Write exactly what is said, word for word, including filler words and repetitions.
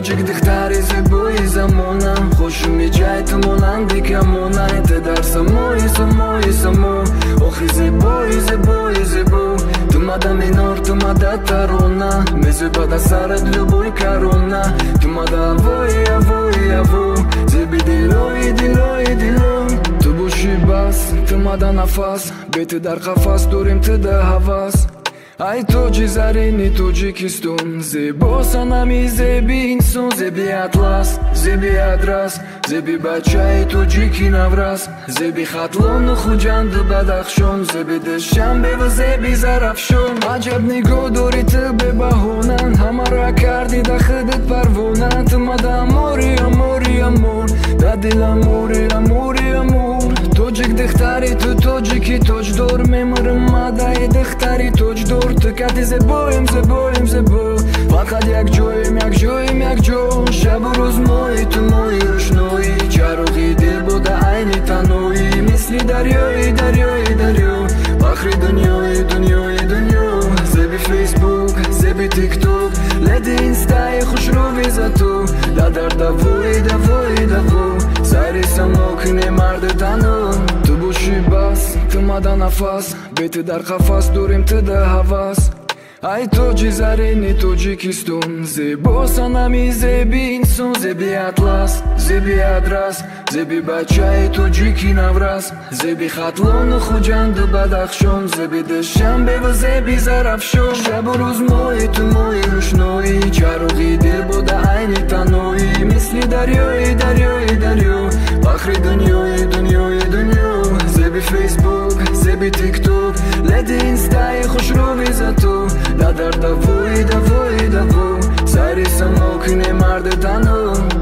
тоҷик духтари зебои замонам хушуми ҷай ту монанди камона те дар самои самои само охи зебои зебои зебо ту мада минор ту мада тарона мезебада сарат любой карона ту мада авои авои аво зеби дилои дилои дило ту боши бас ту мада нафас бети дар қафас дорим ту да ҳавас ай тоҷи зарини тоҷикистон зебо санами зеби инсон зеби атлас зеби адрас зеби бачаи тоҷики наврас зеби хатлону хуҷанду бадахшон зеби душанбеву зеби зарафшон аҷаб нигоҳ дори ту бебаҳонан ҳамаро карди да худат парвона ту мада амори амори амор да дил амори амори амор тоҷик духтари ту тоҷики тоҷдор мемурам мадаи духтари тоҷдор ту кати зебоем зебоем зебо фақат якҷоем якҷоем якҷо шабу рӯз мои ту мои рӯшноӣ чароғи дил буда айни таноӣ мисли дарёи дарёи дарё бахри дунёи дунёи дунё зеби фейсбук зеби тикток леди инстаи хушрӯви зату дадар давои давои даво сайри само куне марди тано ту боши бас ту мада нафас бети дар қафас дорим ту да ҳавас ай тоҷи зарини тоҷикистон зебо санами зеби инсон зеби атлас зеби адрас зеби бачаи тоҷики наврас зеби хатлону хуҷанду бадахшон зеби душанбеву зеби зарафшон шабу рӯз мои ту мои рӯшноӣ чароғи дил буда айни таноӣ мисли дарёи дарёи дарё бахри дунёи дунёи дунё зеби фейсбук зеби тикток леди инстаи хушрӯви зату дадар давои давои даво сайри само куне марди тано